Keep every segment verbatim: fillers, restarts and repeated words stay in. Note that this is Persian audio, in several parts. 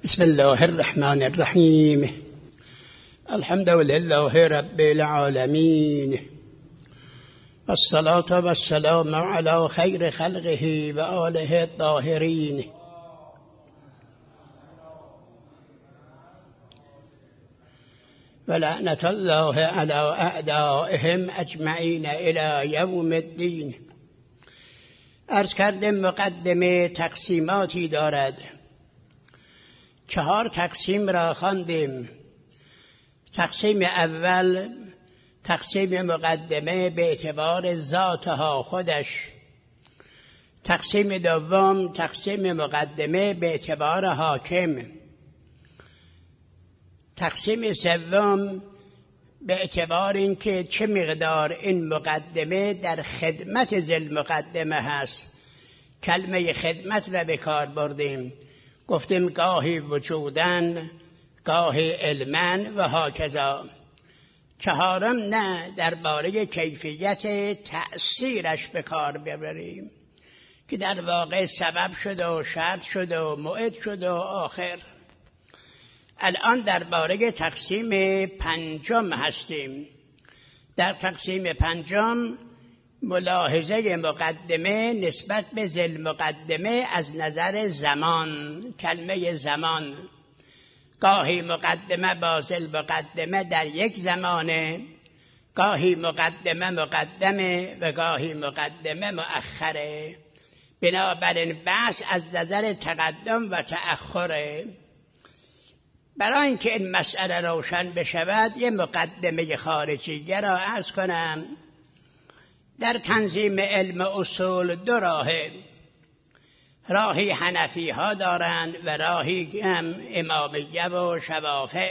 بسم الله الرحمن الرحیم. الحمد لله رب العالمین، والصلاة والسلام علی خیر خلقه و آله الطاهرین. ولعنة الله علی اعدائهم اجمعین الی یوم الدین. عرض کردم مقدمه تقسیماتی دارد. چهار تقسیم را خواندیم. تقسیم اول تقسیم مقدمه به اعتبار ذاتها خودش. تقسیم دوم تقسیم مقدمه به اعتبار حاکم. تقسیم سوم به اعتبار اینکه چه مقدار این مقدمه در خدمت ذی مقدمه هست. کلمه خدمت را به کار بردیم، گفتیم گاهی وجودن، گاهی علمن و هاکذا. چهارم نه، درباره کیفیت تأثیرش به کار ببریم که در واقع سبب شد و شرط شد و موعد شد و آخر. الان درباره تقسیم پنجم هستیم. در تقسیم پنجم ملاحظه مقدمه نسبت به ذی مقدمه از نظر زمان. کلمه زمان، گاهی مقدمه با ذی مقدمه در یک زمانه، گاهی مقدمه مقدمه و گاهی مقدمه مؤخره. بنابراین بحث از نظر تقدم و تأخره. برای اینکه این مسئله روشن بشود یه مقدمه خارجی را عرض کنم. در تنظیم علم اصول دو راهه. راهی حنفی ها دارند و راهی هم امامیه و شوافع.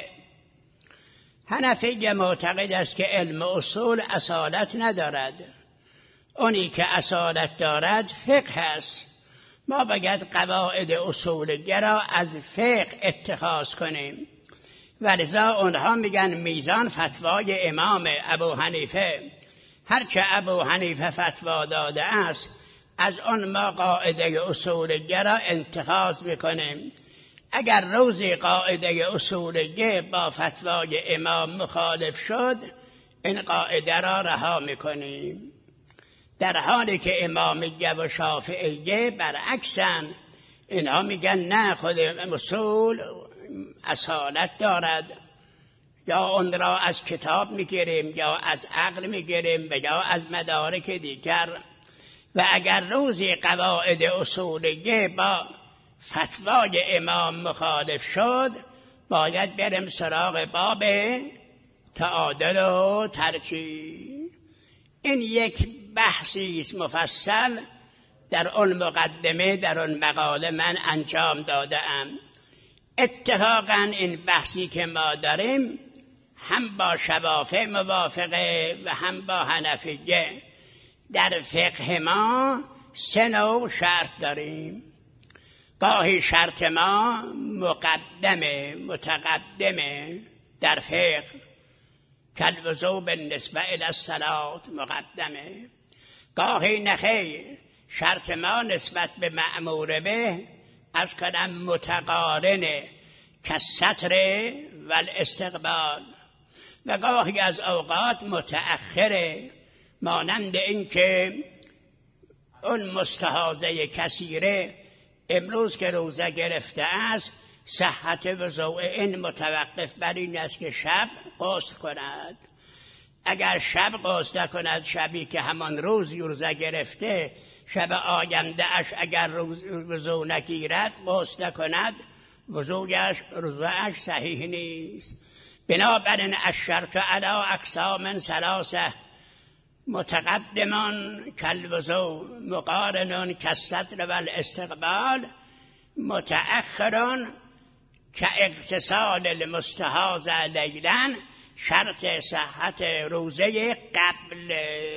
حنفی معتقد است که علم اصول اصالت ندارد. اونی که اصالت دارد فقه است. ما باید قواعد اصولگرا را از فقه اتخاذ کنیم. و لذا اونها میگن میزان فتوای امام ابو حنیفه. هرچه ابو حنیفه فتوا داده است از آن ما قاعده اصولگه را اتخاذ میکنیم. اگر روزی قاعده اصولگه با فتوای امام مخالف شد این قاعده را رها میکنیم. در حالی که امامیه و شافعیه برعکسن. اینها میگن نه، خود اصول اصالت دارد. یا اون را از کتاب میگیریم یا از عقل میگیریم و یا از مدارک دیگر. و اگر روزی قواعد اصولیه با فتوای امام مخالف شد باید بریم سراغ باب تعادل و ترجیح. این یک بحثی است مفصل در اون مقدمه، در اون مقاله من انجام دادم. اتفاقا این بحثی که ما داریم هم با شوافع موافقه و هم با حنفیه. در فقه ما سه نوع شرط داریم. گاهی شرط ما مقدمه متقدمه در فقه، کالوضوء بالنسبه الی الصلاة مقدمه. گاهی نخیر، شرط ما نسبت به مأمور به از کنم متقارنه، کالستر و الاستقبال. و گاهی از اوقات متأخره، مانند این که اون مستحاضه کثیره امروز که روزه گرفته است صحت وضوء این متوقف بر این است که شب غسل کند. اگر شب غسل کند، شبی که همان روز روزه گرفته، شب آینده اش اگر وضوء نگیرد غسل کند، وضوءش روزه‌اش صحیح نیست. بنابراین الشرط علی اقسام ثلاثه، متقدمان کالوضوء، مقارنون کالستر و الاستقبال، متأخرون کاغتسال المستحاض لیلا. شرط صحت روزه قبل.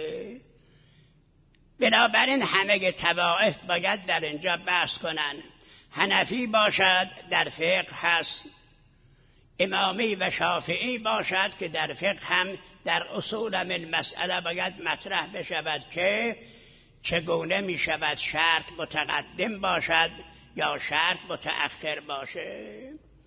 بنابراین همه طوائف باید در اینجا بحث کنن. حنفی باشد در فقه هست، امامی و شافعی باشد که در فقه هم در اصول من مسئله باید مطرح بشود که چگونه می شود شرط متقدم باشد یا شرط متأخر باشه.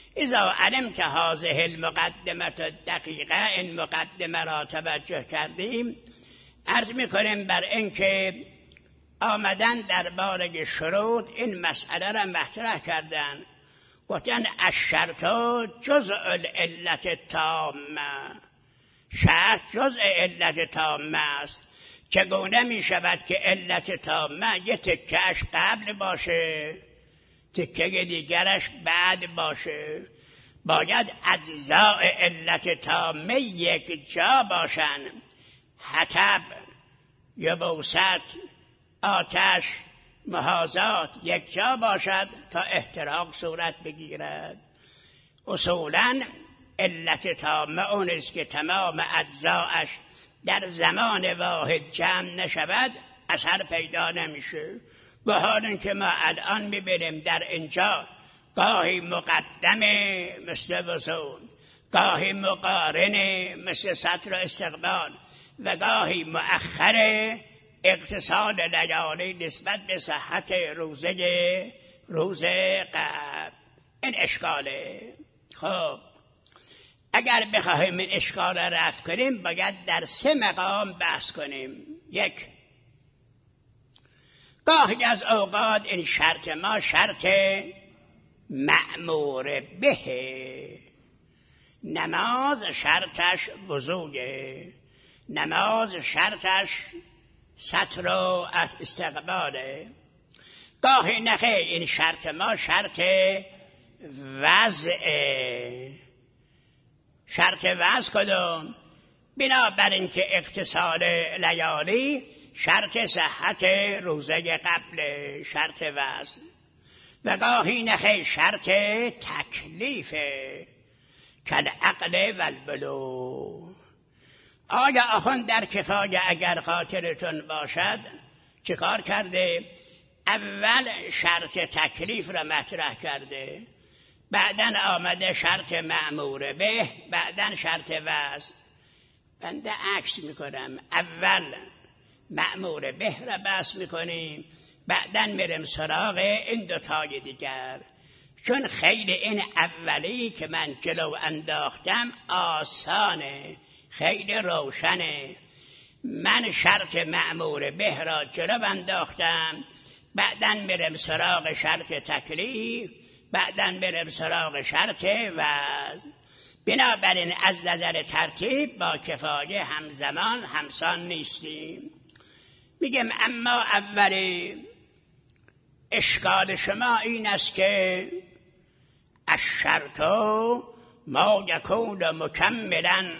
اذا علمت هذه المقدمه دقیقه، این مقدمه را توجه کردیم، عرض میکنیم بر اینکه آمدن در باره شروط این مسئله را مطرح کردن، گفتن الشرط جزء العلت تامه، شرط جزء علت تامه است. چگونه می شود که علت تامه یه تکهش قبل باشه تکه دیگرش بعد باشه؟ باید اجزاء علت تامه یک جا باشن، حطب، یبوست، آتش، محاذات یک جا باشد تا احتراق صورت بگیرد. اصولاً علت تامه اون است که تمام اجزاش در زمان واحد جمع نشود، اثر پیدا نمیشه. به حال اینکه ما الان میبینیم در اینجا گاهی مقدمه مثل وضوء، گاهی مقارنه مثل ستر استقبال و گاهی مؤخره اقتصاد لیالی نسبت به صحت روزه روز قبل. این اشکاله. خب اگر بخواهیم این اشکال را رفع کنیم باید در سه مقام بحث کنیم. یک، گاهی از اوقات این شرط ما شرط مأمور به، نماز شرطش وضوئه، نماز شرطش ستر و استقباله. گاهی نخیر این شرط ما شرط وضعه. شرط وضع کدوم؟ بنابراین که اقتصاد لیالی شرط صحت روزه قبل، شرط وضع. و گاهی نخیر شرط تکلیفه، کالعقل و البلوغ. آیا آخوند در کفایه اگر خاطرتون باشد چه کار کرده؟ اول شرط تکلیف را مطرح کرده، بعدن آمده شرط مأمور به، بعدن شرط وضع. بنده عکس میکنم، اول مأمور به را بحث میکنیم، بعدن میرم سراغ این دوتای دیگر، چون خیلی این اولی که من جلو انداختم آسانه، خیلی روشنه. من شرط مأمور به را جلو انداختم، بعدن میرم سراغ شرط تکلیف، بعدن میرم سراغ شرط وضع. بنابراین از نظر ترتیب با کفایه همزمان همسان نیستیم. میگم اما اولی اشکال شما این است که الشرط ما یکون مکملا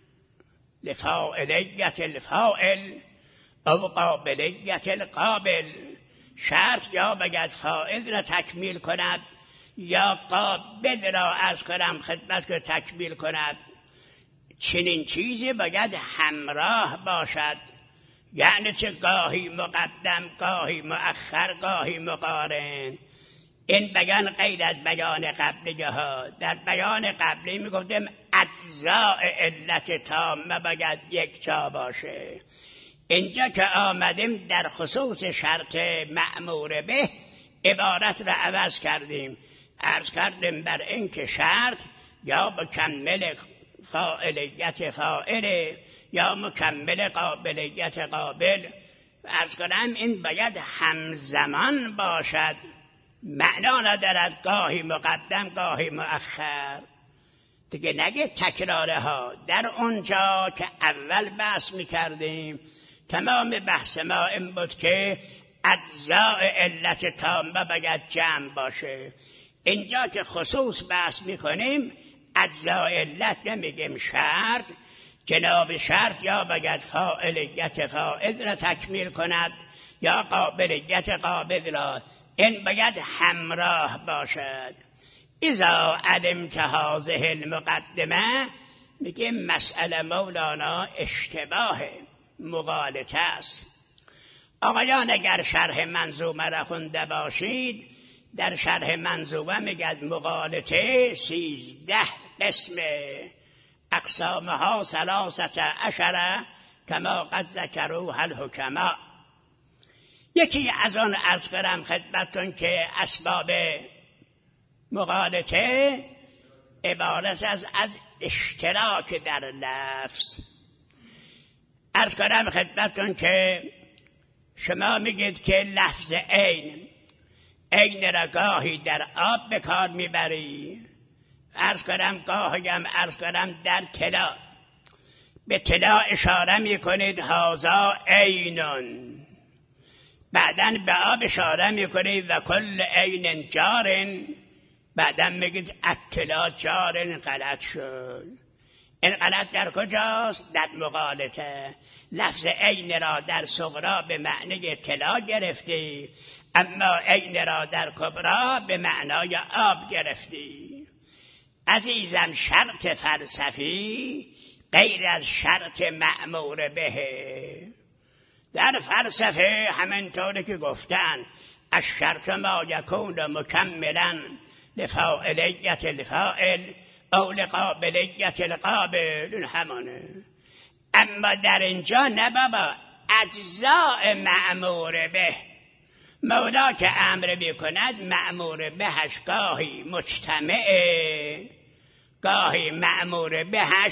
لفاعلیت الفاعل او قابلیت القابل. شرط یا باید فاعل را تکمیل کند یا قابل را از کنم خدمت که تکمیل کند. چنین چیزی باید همراه باشد، یعنی چه گاهی مقدم، گاهی مؤخر، گاهی مقارن. این بیان غیر از بیان قبلی ها. در بیان قبلی میگفتیم اجزاء علت تامه باید یک جا باشه. اینجا که آمدیم در خصوص شرط مأمور به عبارت را عوض کردیم، عرض کردیم بر این که شرط یا مکمل فاعلیت فاعل یا مکمل قابلیت قابل. عرض کنم این باید همزمان باشد، معنا ندارد گاهی مقدم گاهی مؤخر. دیگه نگه تکراره ها. در اونجا که اول بحث میکردیم تمام بحث ما این بود که اجزاء علت تامه باید جمع باشه. اینجا که خصوص بحث میکنیم اجزاء علت نمیگیم شرط، جناب شرط یا باید فاعلیت فاعل را تکمیل کند یا قابلیت قابل را. این باید همراه باشد. اذا علمت هذه المقدمه، میگه مسئله مولانا اشتباه مغالطه است. آقایان اگر شرح منظومه را خونده باشید، در شرح منظومه میگه مغالطه سیزده قسم، اقسامها ثلاثه عشره کما قد ذکروها الحکما. یکی از آن عرض کنم خدمتتون که اسباب مغالطه عبارت از از اشتراک در لفظ. عرض کنم خدمتتون که شما میگید که لفظ عین عین را گاهی در آب به کار میبری، عرض کنم گاهی هم عرض کنم در طلا، به طلا اشاره میکنید هذا عینون، بعدن به آب اشاره میکنید و کل عین جارن، بعدن میگید الطلا جارن. غلط شد. این غلط در کجاست؟ در مغالطه. لفظ عین را در صغرا به معنی طلا گرفتی، اما عین را در کبرا به معنای آب گرفتی. عزیزم شرط فلسفی غیر از شرط مأمور به. در فلسفه همینطوری که گفتن الشرط ما یکون مکملا لفاعلیت الفاعل او لقابلیت القابل، همانه. اما در اینجا نه بابا، اجزاء مأمور به. مولا که امر میکند مأمور بهش گاهی مجتمعه، گاهی مأمور بهش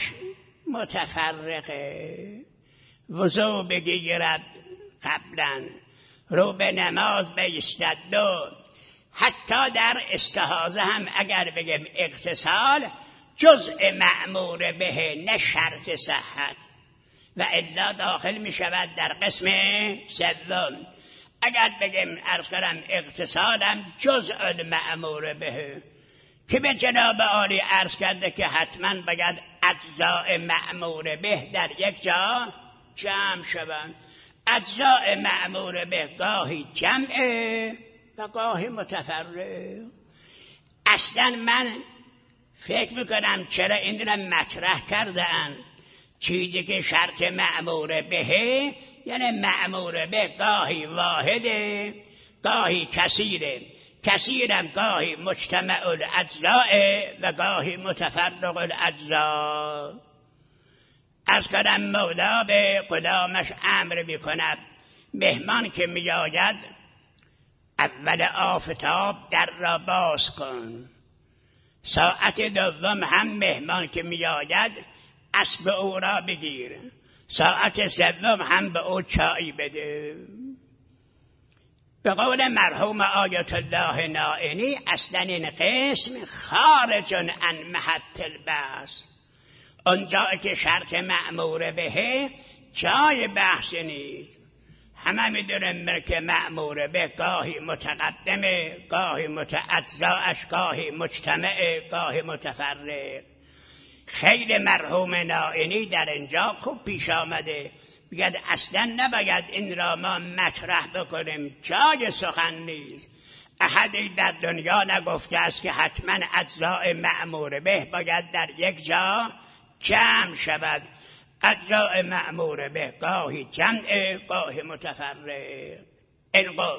متفرقه. وضو بگیرد قبلا، رو به نماز بایستد دو. حتی در استحاضه هم اگر بگم اغتسال جزء مأمور به، نه شرط صحت، و الا داخل می شود در قسم سوم. اگر بگم عرض کنم اغتسالم جزء مأمور به، که به جناب عالی عرض کرده که حتما باید اجزاء مأمور به در یک جا جمع شوند. اجزاء مأمور به گاهی جمعه و گاهی متفرق. اصلا من فکر میکنم چرا این را مطرح کردن. چیزی که شرط مأمور به، یعنی مأمور به گاهی واحده گاهی کثیره، کثیرم گاهی مجتمع الاجزاء و گاهی متفرق الاجزاء. از کنم مولا به غلامش امر میکند مهمان که میآید اول آفتاب در را باز کن، ساعت دوم هم مهمان که میآید اسب او را بگیر، ساعت سوم هم به او چای بده. به قول مرحوم آیت الله نائینی اصلا این قسم خارج عن محط البحث. اونجا که شرط مأمور به جای بحث نیست. همه میدونیم که مأمور به گاهی متقدمه، گاهی متأجزاش، گاهی مجتمعه، گاهی متفرق. خیلی مرحوم نائینی در اینجا خوب پیش آمده، بگد اصلا نباید این را ما مطرح بکنیم، جای سخن نیست. احدی در دنیا نگفته است که حتما اجزاء مأمور به باید در یک جا جمع شود. اجزاء مأمور به گاهی جمع، گاهی متفرق. این قول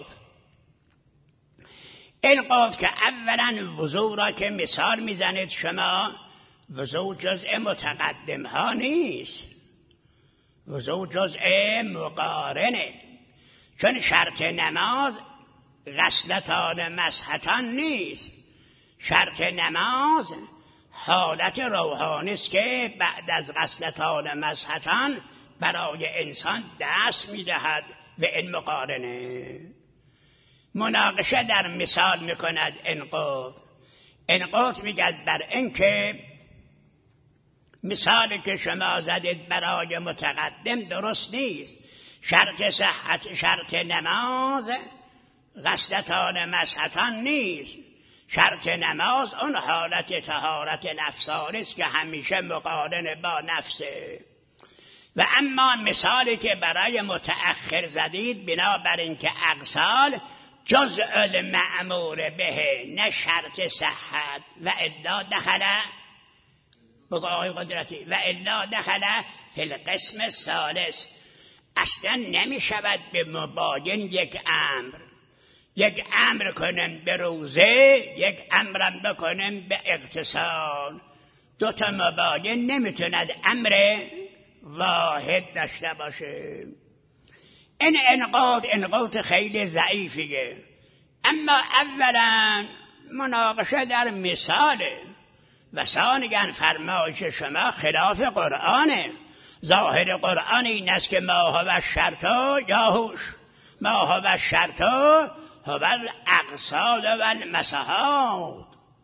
این قول که اولا وضو را که مثال میزنید شما، وضو جزء متقدم ها نیست، وضو جزء مقارنه. چون شرط نماز غسلتان مسحتان نیست. شرط نماز حالت روحانی است که بعد از غسلتان مسحتان برای انسان دست میدهد و این مقارنه. مناقشه در مثال میکند انقاط. انقاط میگد بر اینکه مثالی که شما زدید برای متقدم درست نیست. شرط صحت شرط نماز غسلتان مسحتان نیست. شرط نماز اون حالت طهارت نفسانی است که همیشه مقارن با نفسه. و اما مثالی که برای متأخر زدید بنابر اینکه اغسال جزء المأمور به، نه شرط صحت، و الا دخل بگو آقای قدرتی و الا دخل فی القسم الثالث. اصلا نمی شود به مباین یک امر، یک امر کنم به روزه، یک امرم بکنم به اغتسال. دو تا مباین نمیتوند امر واحد داشته باشه. این انقاط انقاط خیلی ضعیفیه. اما اولا مناقشه در مثاله. و ثانیاً فرمایش شما خلاف قرآنه. ظاهر قرآن این است که ما هو الشرط یا هوش ما هو الشرط هو الاقصاد و المسحات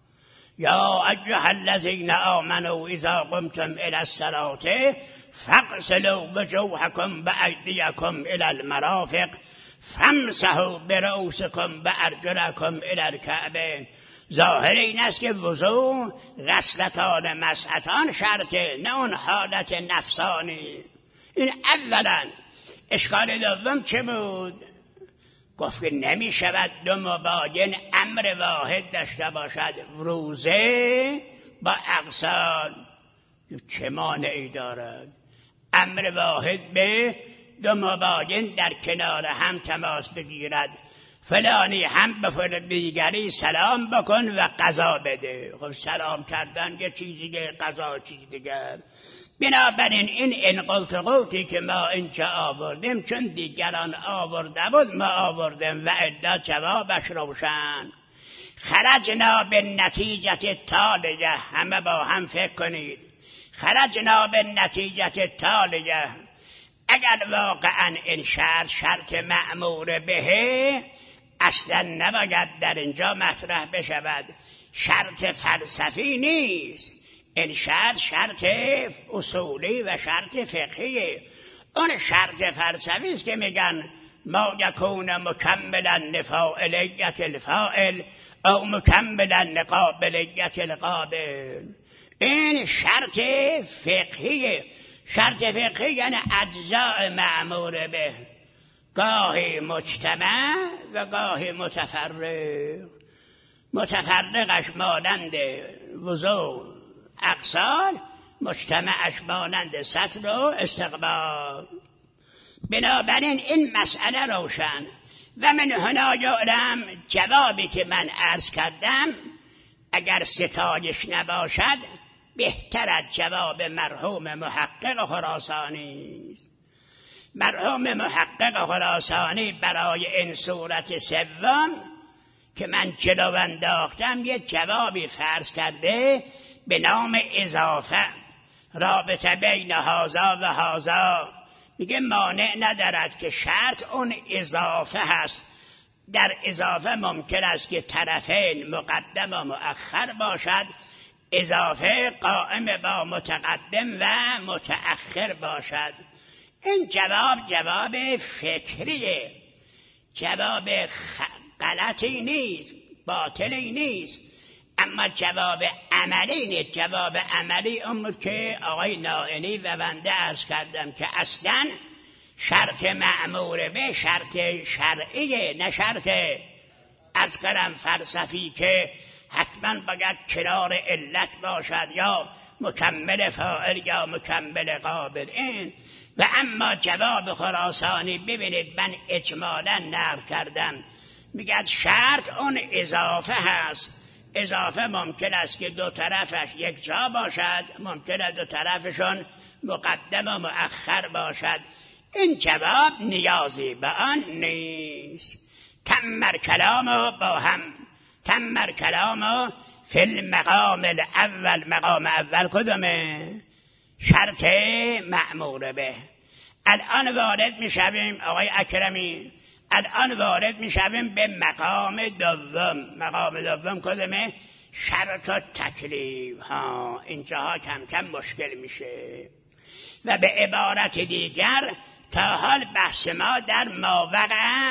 یا ایها الذین آمنوا اذا قمتم الی الصلاة فاغسلوا وجوهکم وایدیکم الی المرافق فامسحوا برؤوسکم وارجلکم الی الکعبین. ظاهر این است که وضو غسلتان مسحتان شرطه، نه اون حالت نفسانی. این اولا. اشکال دوم چه بود؟ گفت که نمی شود دو مباین امر واحد داشته باشد، روزه با اقصال. چه مانعی دارد امر واحد به دو مباین در کنار هم تماس بگیرد؟ فلانی هم به فلان دیگری سلام بکن و قضا بده. خب سلام کردن یه چیزی که قضا چیز دیگر. بنابراین این انقلت قوتی که ما اینجا آوردیم چون دیگران آورده بود ما آوردیم و الا جوابش روشن. خرجنا به نتیجه تالیه. همه با هم فکر کنید. خرجنا به نتیجه تالیه. اگر واقعا این شرط شرط مأمور بهه اصلا نباید در اینجا مطرح بشود. شرط فلسفی نیست. این شرط شرط اصولی و شرط فقهیه. اون شرط فلسفی است که میگن ما یکون مکملا لفاعلیت الفاعل او مکملا لقابلیت القابل. این شرط فقهیه. شرط فقهی یعنی اجزاء مأمور به، گاهی مجتمع و گاهی متفرق. متفرقش مانند وضو اقصال، مجتمعش مانند سطر و استقبال. بنابراین این مسئله روشن. و من هنا یعلم جوابی که من عرض کردم اگر ستایش نباشد بهتر از جواب مرحوم محقق خراسانی است. مرحوم محقق خراسانی برای این صورت سوم که من جلو انداختم یه جوابی فرض کرده به نام اضافه، رابطه بین هذا و هذا. میگه مانع ندارد که شرط اون اضافه هست. در اضافه ممکن است که طرفین مقدم و مؤخر باشد، اضافه قائم با متقدم و متأخر باشد. این جواب جواب فکریه، جواب غلطی نیست، باطلی نیست، اما جواب عملی نیست. جواب عملی اون بود که آقای نائینی و بنده عرض کردم که اصلا شرط مأمور به شرط شرعیه، نه شرط از کلم فلسفی که حتما باید کنار علت باشد یا مکمل فاعل یا مکمل قابل. این و اما جواب خراسانی ببینید من اجمالا نقل کردم، میگه شرط اون اضافه هست. اضافه ممکن است که دو طرفش یک جا باشد، ممکن است دو طرفشون مقدم و مؤخر باشد. این جواب نیازی به آن نیست. تمر کلامو با هم تمر کلامو فی المقام الاول. مقام اول کدومه؟ شرط مأمور به. الان وارد میشویم آقای اکرمی، الان وارد میشویم به مقام دوم. مقام دوم کدومه؟ شرط و تکلیف. ها اینجاها کم کم مشکل میشه. و به عبارت دیگر تا حال بحث ما در ماوقع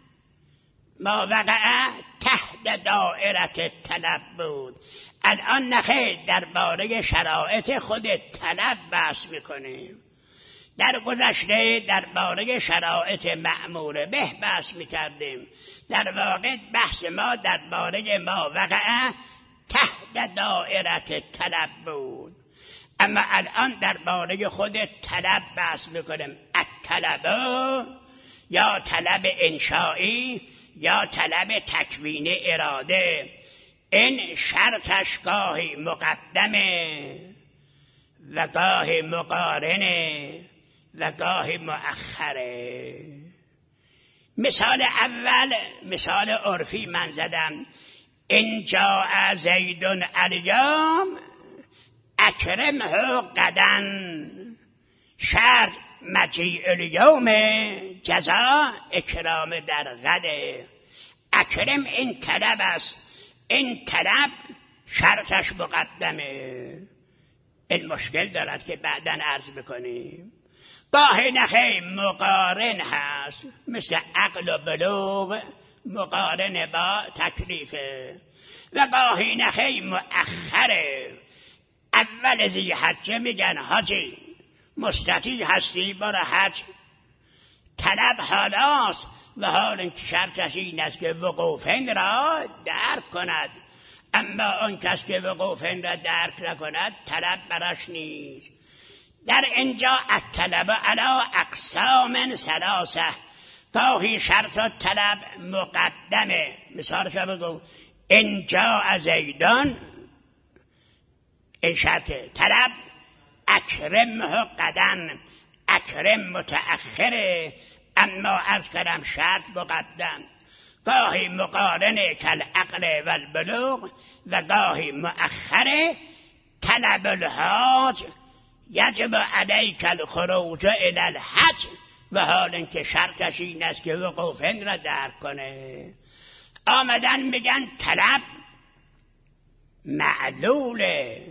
ماوقع تحت دائرت طلب بود. الان نخیر درباره شرایط خود طلب بحث میکنیم. در گذشته درباره شرایط مأمور به بحث میکردیم. در واقع بحث ما درباره ماوقع تحت دائرت طلب بود، اما الان درباره خود طلب بحث میکنیم. الطلب یا طلب انشایی یا طلب تکوین اراده. این شرطش گاهی مقدمه و گاهی مقارنه و گاهی مؤخره. مثال اول مثال عرفی من زدم، این جاء زیدون الیوم اکرمه قدن، شرط مجیع الیوم، جزا اکرام در غده. اکرم این طلب است، این طلب شرطش مقدمه. این مشکل دارد که بعداً عرض بکنیم. گاهی نخیر مقارن هست، مثل عقل و بلوغ مقارن با تکلیفه، و گاهی نخیر مؤخره. اول ذی حجه میگن حاجی مستطیع هستی برو حج، طلب حالاست و حال اینکه شرطش این است که وقوفین را درک کند، اما آن کس که وقوفین را درک نکند طلب براش نیست. در اینجا الطلب علی اقسام ثلاثه، گاهی شرط و طلب مقدمه. مثالش رو بگو، اینجا زیدان، این شرط طلب. اکرمه قدن، اکرم متأخره، اما عرض کردم شرط مقدم. گاهی مقارنه کالعقل و البلوغ و گاهی مؤخره. طلب الحاج یجب علیک الخروج الی الحج، و حال اینکه شرطش این است که وقوفین را درک کنه. آمدن میگن طلب معلوله،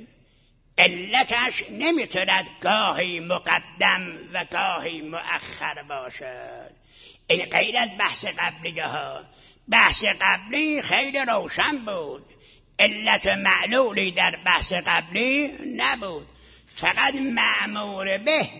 علتش نمیتوند گاهی مقدم و گاهی مؤخر باشد. این غیر از بحث قبلی ها. بحث قبلی خیلی روشن بود، علت معلولی در بحث قبلی نبود، فقط مأمور به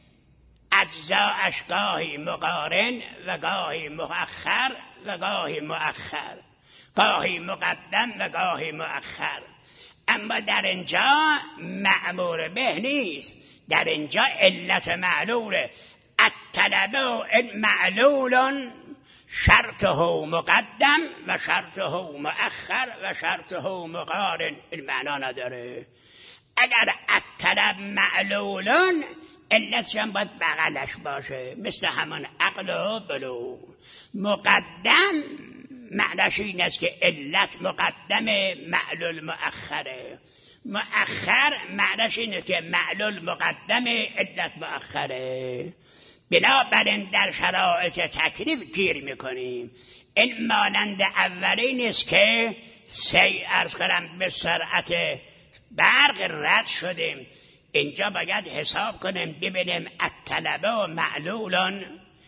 اجزاءش گاهی مقارن و گاهی مؤخر و گاهی مؤخر، گاهی مقدم و گاهی مؤخر. اما در اینجا مأمور به نیست، در اینجا علت معلوله. الطلب معلول شرطه مقدم و شرطه مؤخر و شرطه مقارن. این معنا نداره. اگر الطلب معلولن علتش هم باید بغلش باشه، مثل همان عقل و بلوغ. مقدم معناش این است که علت مقدمه، معلول مؤخره. مؤخر معناش اینه که معلول مقدمه، علت مؤخره. بنابراین در شرایط تکلیف گیر میکنیم. این مانند اولی نیست که سی عرض کنم به سرعت برق رد شدیم. اینجا باید حساب کنیم ببینیم الطلب و معلولان،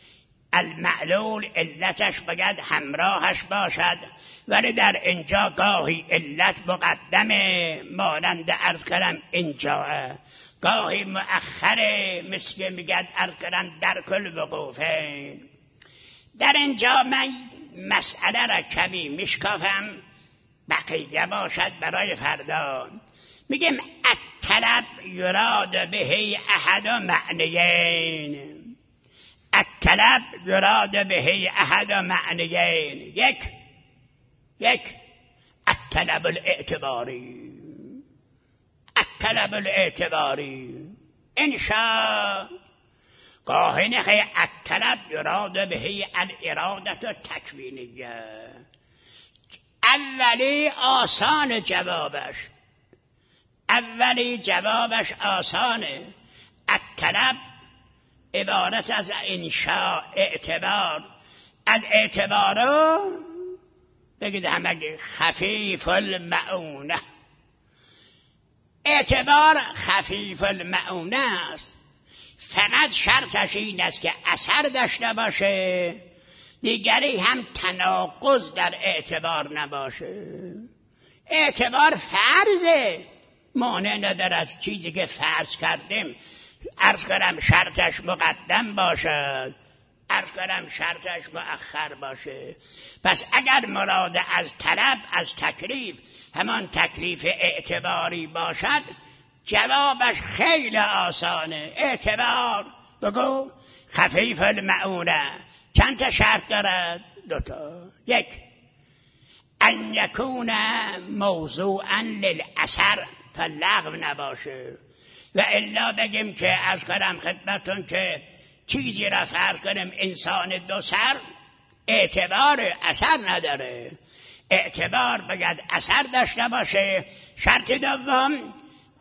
المعلول علتش باید همراهش باشد، ولی در اینجا گاهی علت مقدمه مانند عرض کنم اینجا، گاهی مؤخره مثل که میگد عرض کنم در کل وقوفه. در اینجا من مسئله را کمی میشکافم، بقیه باشد برای فردا. میگم الطلب یراد به احد معنیین. الطلب یراد به احد معنیین. یک یک الطلب الاعتباری، الطلب الاعتباری انشاء گاهی نخی الطلب یراد به الارادت تکوینیه. اولی آسان جوابش، اولی جوابش آسانه. الطلب عبارت از انشاء، اعتبار. الاعتبار بگید همه خفیف المعونه. اعتبار خفیف المعونه است، فقط شرطش این است که اثر داشته باشه، دیگری هم تناقض در اعتبار نباشه. اعتبار فرضه، مانع ندارد چیزی که فرض کردیم عرض کنم شرطش مقدم باشد، عرض کنم شرطش مؤخر باشه. پس اگر مراد از طلب از تکلیف همان تکلیف اعتباری باشد، جوابش خیلی آسانه. اعتبار بگو خفیف المعونه چند تا شرط دارد؟ دوتا. یک ان یکون موضوعا للاثر، تا لغو نباشه. و الا بگیم که از کنم خدمتون که چیزی را فرض کنیم انسان دو سر، اعتبار اثر نداره. اعتبار باید اثر داشته باشه. شرط دوم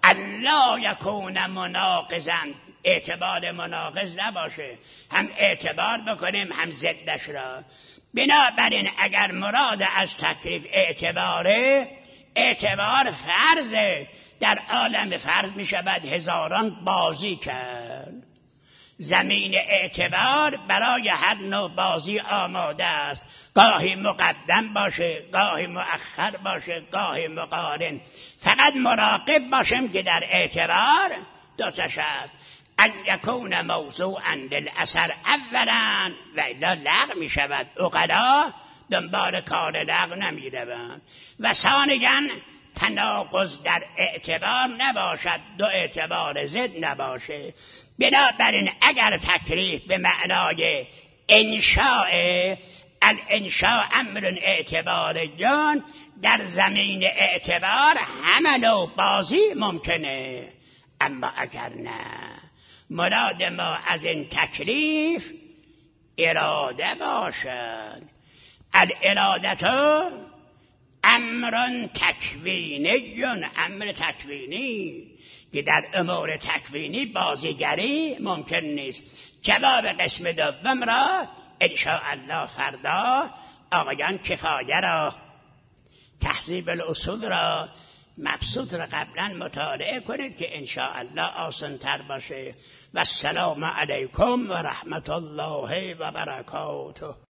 الا یکون مناقضا، اعتبار مناقض نباشه، هم اعتبار بکنیم هم ضدش را. بنابراین اگر مراد از تکلیف اعتباره، اعتبار فرضه، در عالم فرض می شود هزاران بازی کرد. زمین اعتبار برای هر نوع بازی آماده است، گاهی مقدم باشه، گاهی مؤخر باشه، گاهی مقارن. فقط مراقب باشیم که در اعتبار دو تا شرط: ان یکون موضوعا للاثر اولا و الا لغو می شود، عقلا دنبال کار لغو نمی روند، و ثانیا تناقض در اعتبار نباشد، دو اعتبار ضد نباشه. بنابراین اگر تکلیف به معنای انشاء، الانشاء امر اعتبار جان، در زمین اعتبار همه نوع بازی ممکنه. اما اگر نه، مراد ما از این تکلیف اراده باشد. الارادة امر تکوینی، امر تکوینی که در امور تکوینی بازیگری ممکن نیست. جواب قسم دوم را انشاءالله فردا آقایان کفایه را، تهذیب الاصول را، مبسوط را قبلا مطالعه کنید که انشاءالله آسان تر باشه. و السلام علیکم و رحمت الله و برکاته.